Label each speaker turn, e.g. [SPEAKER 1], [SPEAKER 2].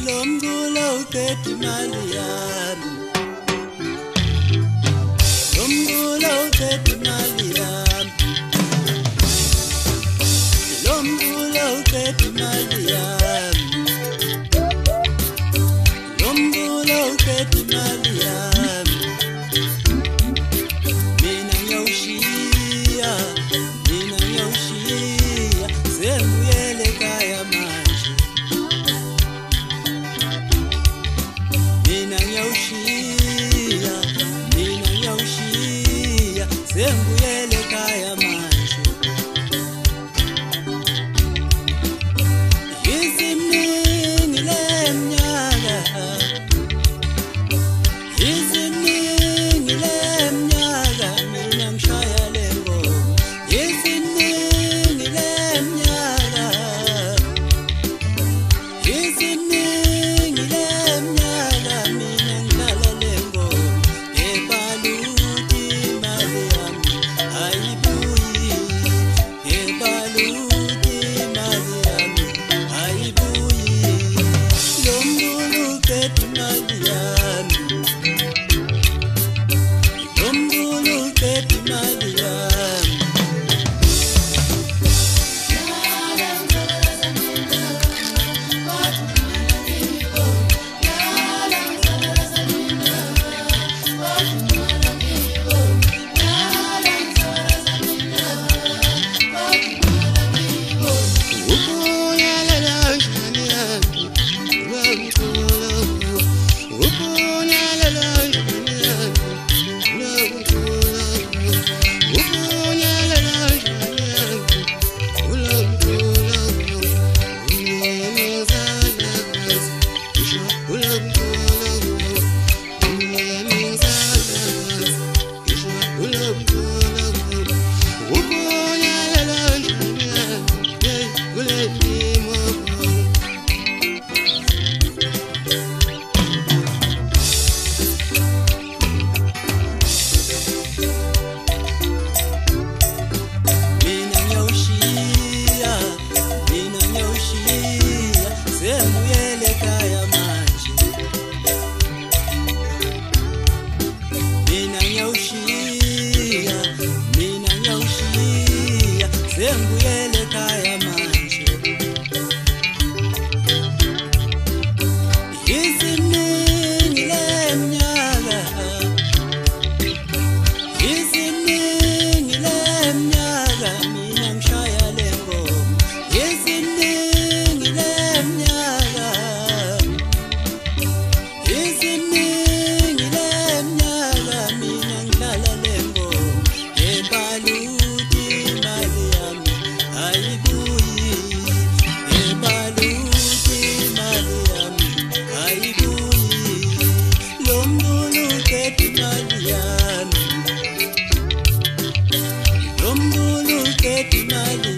[SPEAKER 1] Lomgula uqeda imali yami, lomgula uqeda imali yami, lomgula uqeda imali yami, lomgula uqeda imali yami. Mina ngiyawushiya, mina ngiyawushiya, sengibuyele ekhaya manje. Mina ngiyawushiya, mina ngiyawushiya, sengibuyele ekhaya manje. Iziminingi leminyaka, iziminingi leminyaka, mina ngishaya le ngoma. Iziminingi leminyaka, iziminingi leminyaka, mina ngidlala le ngoma. Ebaluti imali yami ayibuyi, ebaluti imali yami ayibuyi. Lomgula uqeda imali yami, lomgula uqeda imali yami. Mina ngiyawushiya, mina ngiyawushiya, sengibuyele ekhaya manje. Mina ngiyawushiya, mina ngiyawushiya, sengibuyele ekhaya manje. Iziminingi leminyaka, iziminingi leminyaka, mina ngishaya le ngoma. Iziminingi leminyaka, iziminingi leminyaka, mina ngidlala le ngoma. Ebaluti imali yami ayibuyi, ebaluti imali yami ayibuyi. Lomgula uqeda imali yami, lomgula uqeda imali